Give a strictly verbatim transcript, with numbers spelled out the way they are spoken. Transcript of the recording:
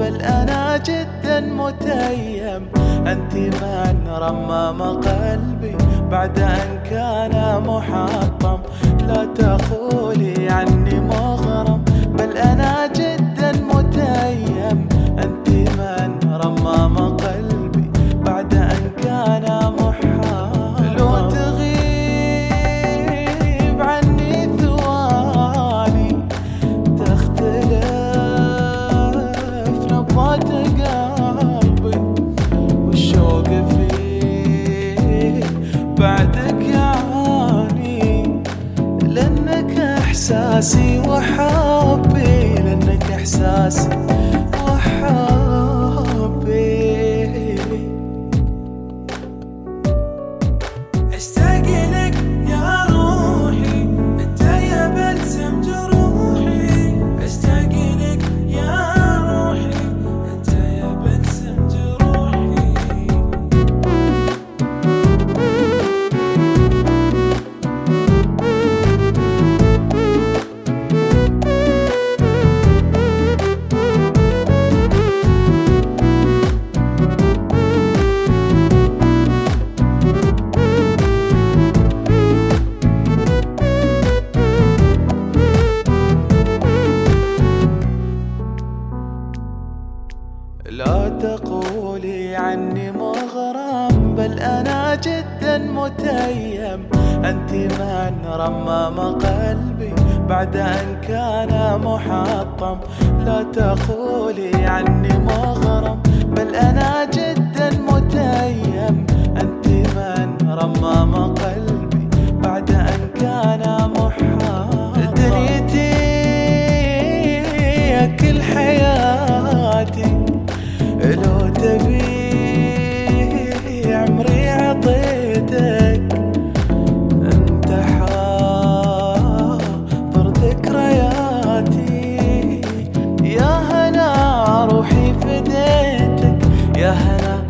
بل أنا جدا متيم. أنت من رمم قلبي بعد أن كان محطم. لا تقولي عني مغرم بل أنا جدا متيم. أنت من رمم قلبي بعد أن كان محطم. لو تغيب عني ثواني تختلف نبضات قلبي والشوق فيه بعدك يعاني. لأنك إحساسي وحبي، لأنك إحساسي وحبي. اشتاق لك يا روحي انت يا بلسم جروحي. اشتاق لك يا روحي انت يا بلسم جروحي. لا تقولي عني مغرم بل أنا جدا متيم. أنت من رمم قلبي بعد أن كان محطم. لا تقولي عني مغرم بل أنا جدا متيم. أنت من رمم قلبي بعد أن كان محطم. دنيتي كل حياتي لو تبي عمري عطيتك. انت حاضر ذكرياتي. يا هنا روحي فديتك، يا هنا